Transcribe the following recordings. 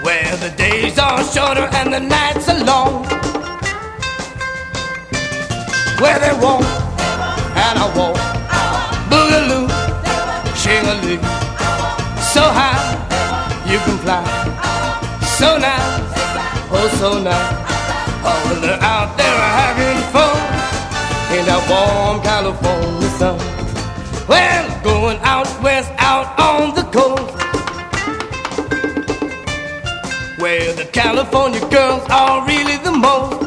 where the days are shorter and the nights are long, where they walk and I walk, boogaloo, shing-a-lee, so high you can fly, so nice, oh so nice. Oh, they're out there having fun in that warm California sun. Well, going out west, out on the coast, where the California girls are really the most,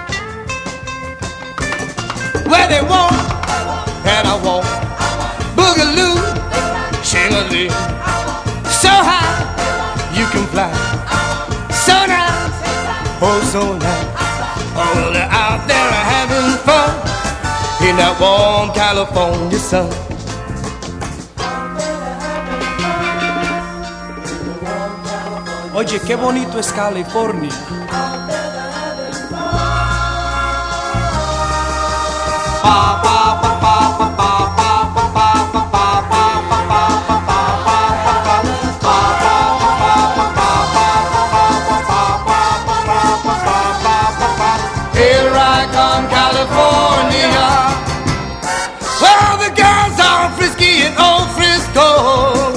where they walk and I walk, boogaloo, shing-a-lee, so high you can fly, so nice, oh so nice. Oh, they're out there having fun in that warm California sun. Oye, qué bonito es California. Here I come, California. Well, the girls are frisky in old Frisco.